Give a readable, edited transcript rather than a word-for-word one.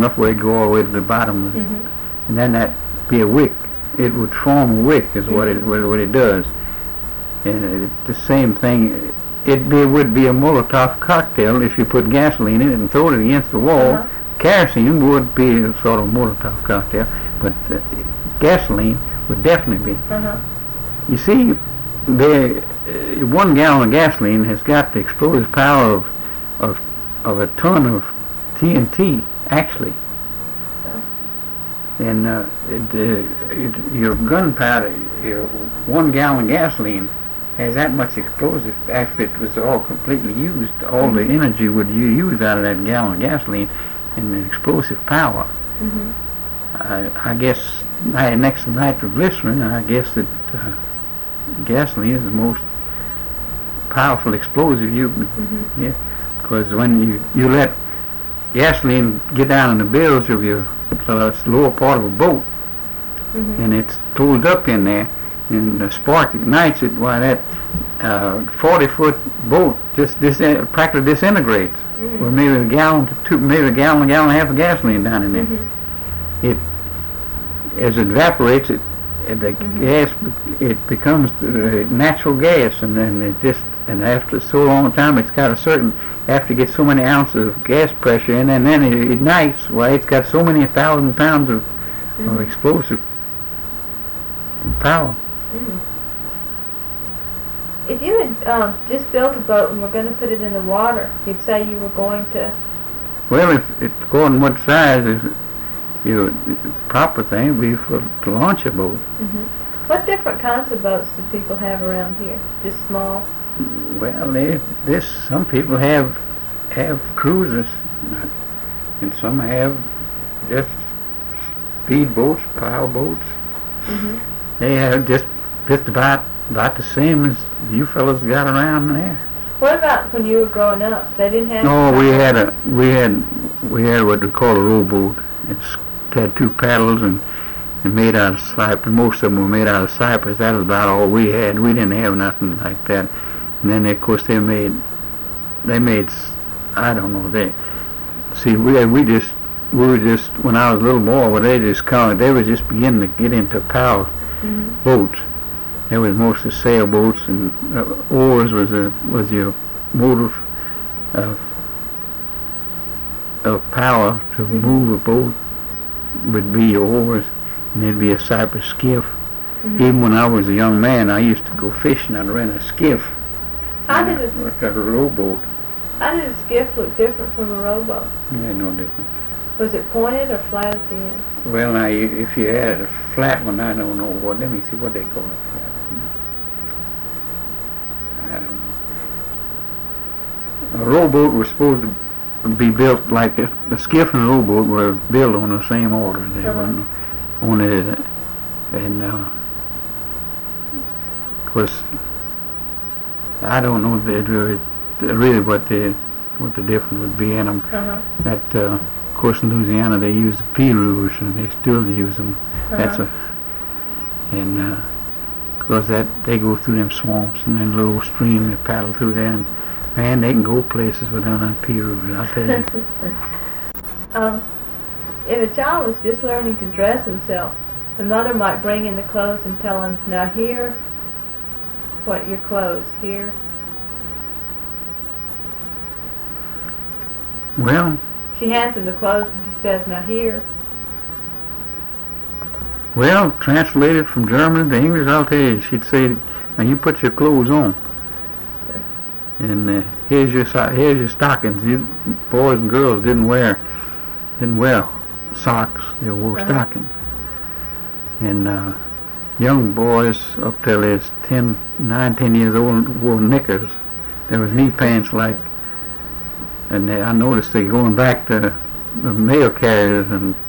enough where it'd go all the way to the bottom, and then that'd be a wick. It would form a wick, is what it does. And the same thing. It would be a Molotov cocktail if you put gasoline in it and throw it against the wall. Kerosene would be a sort of Molotov cocktail, but gasoline would definitely be. You see, 1 gallon of gasoline has got the explosive power of a ton of TNT, actually. And your gunpowder, your 1 gallon of gasoline has that much explosive after it was all completely used. All the energy would you use out of that gallon of gasoline and the explosive power. I guess next to nitroglycerin, I guess that gasoline is the most powerful explosive you can, because when you let gasoline get down in the bilge of your lower part of a boat, and it's closed up in there, and the spark ignites it, why that 40-foot boat just practically disintegrates. Or maybe a gallon to two, maybe a gallon and a half of gasoline down in there. It, as it evaporates, the gas, it becomes natural gas, and then and after so long a time, it's got a certain, after it gets so many ounces of gas pressure in, and then it ignites. Why, it's got so many 1,000 pounds of explosive power. If you had just built a boat and were going to put it in the water, you'd say you were going to... Well, if it's according to what size is the proper thing would be to launch a boat. What different kinds of boats do people have around here? Just small? Well, some people have cruisers, and some have just speed boats, power boats. They have just about the same as you fellas got around there. What about when you were growing up? They didn't have... No, we had what we call a rowboat. It had 2 paddles and made out of cypress. Most of them were made out of cypress. That was about all we had. We didn't have nothing like that. And then of course they made I don't know, we were just when I was a little boy, well, they were just beginning to get into power boats. There was mostly sailboats, and oars was your motive of power to move a boat, would be your oars, and there'd be a cypress skiff. Even when I was a young man, I used to go fishing. I'd rent a skiff. How did a rowboat. How did a skiff look different from a rowboat? Yeah, no different. Was it pointed or flat at the end? Well, now, if you had a flat one, I don't know what. Let me see what they call it. Flat. I don't know. A rowboat was supposed to be built like the skiff and the rowboat were built on the same order. They were on it, and of course, I don't know really what the difference would be in them. Of course, in Louisiana they use the pirogues, and they still use them. Because they go through them swamps and then a little stream, they paddle through there, and man, they can go places without them pirogues, I'll tell you. If a child was just learning to dress himself, the mother might bring in the clothes and tell him, "Now here, what your clothes here." Well, she hands him the clothes and she says, "Now here." Well, translated from German to English, I'll tell you, she'd say, "Now you put your clothes on, and here's your stockings." Boys and girls didn't wear socks; they wore stockings. And young boys up till they was 9, 10 years old wore knickers. There was knee pants like. And I noticed they going back to the mail carriers and